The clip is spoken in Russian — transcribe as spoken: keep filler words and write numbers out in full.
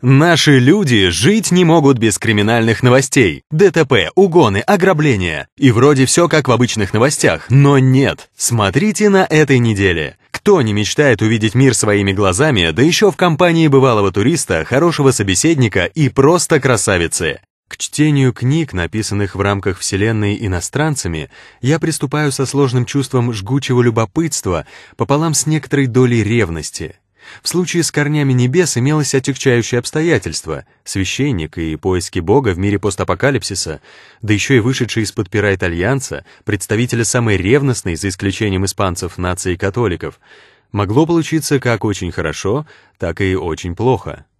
Наши люди жить не могут без криминальных новостей. ДТП, угоны, ограбления. И вроде все как в обычных новостях, но нет. Смотрите на этой неделе. Кто не мечтает увидеть мир своими глазами, да еще в компании бывалого туриста, хорошего собеседника и просто красавицы? К чтению книг, написанных в рамках вселенной иностранцами, я приступаю со сложным чувством жгучего любопытства пополам с некоторой долей ревности. В случае с «Корнями небес» имелось отягчающее обстоятельство — священник и поиски Бога в мире постапокалипсиса, да еще и вышедший из-под пера итальянца, представителя самой ревностной, за исключением испанцев, нации католиков. Могло получиться как очень хорошо, так и очень плохо.